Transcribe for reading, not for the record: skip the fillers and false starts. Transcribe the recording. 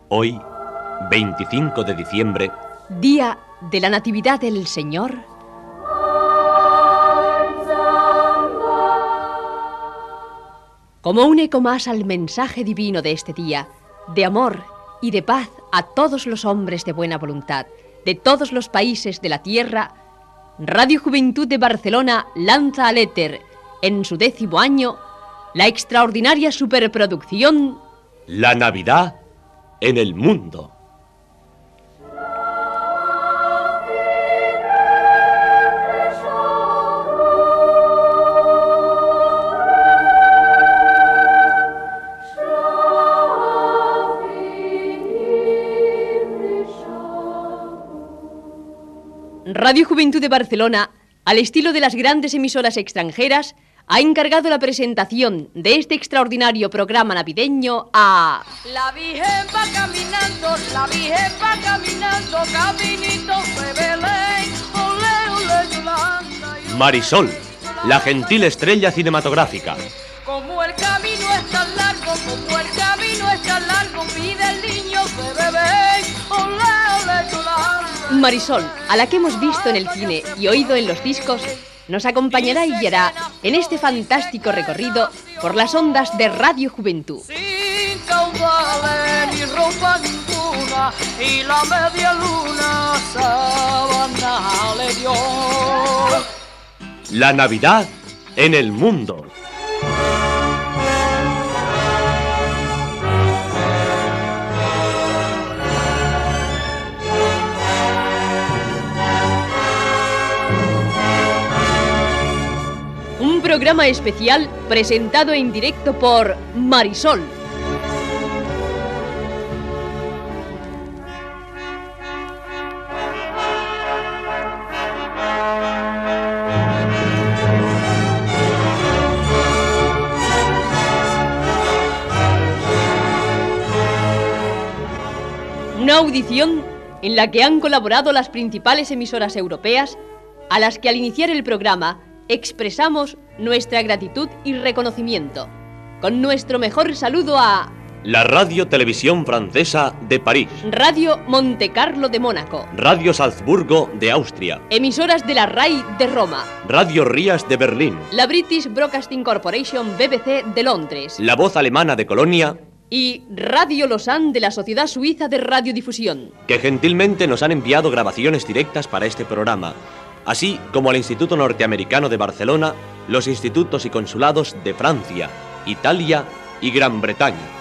Hoy, 25 de diciembre, día de la Natividad del Señor, como un eco más al mensaje divino de este día, de amor y de paz a todos los hombres de buena voluntad, de todos los países de la tierra, Radio Juventud de Barcelona lanza al éter, en su 10º año, la extraordinaria superproducción La Navidad en el mundo. Radio Juventud de Barcelona, al estilo de las grandes emisoras extranjeras, ha encargado la presentación de este extraordinario programa navideño a... La Virgen va caminando, la Virgen va caminando, caminito de Belén, ole, ole, Yolanda. Marisol, la gentil estrella cinematográfica. Como el camino es tan largo, como el camino es tan largo, pide el niño de Belén, ole, ole, Yolanda. Marisol, a la que hemos visto en el cine y oído en los discos, nos acompañará y guiará en este fantástico recorrido por las ondas de Radio Juventud. Sin caudales ni ropa ninguna, y la media luna sábana le dio. La Navidad en el mundo. Un programa especial presentado en directo por Marisol. Una audición en la que han colaborado las principales emisoras europeas, a las que al iniciar el programa expresamos nuestra gratitud y reconocimiento, con nuestro mejor saludo a... La Radio Televisión Francesa de París. Radio Montecarlo de Mónaco. Radio Salzburgo de Austria. Emisoras de la RAI de Roma. Radio Rías de Berlín. La British Broadcasting Corporation BBC de Londres. La Voz Alemana de Colonia. Y Radio Lausanne de la Sociedad Suiza de Radiodifusión, Que gentilmente nos han enviado grabaciones directas para este programa, así como al Instituto Norteamericano de Barcelona, los institutos y consulados de Francia, Italia y Gran Bretaña.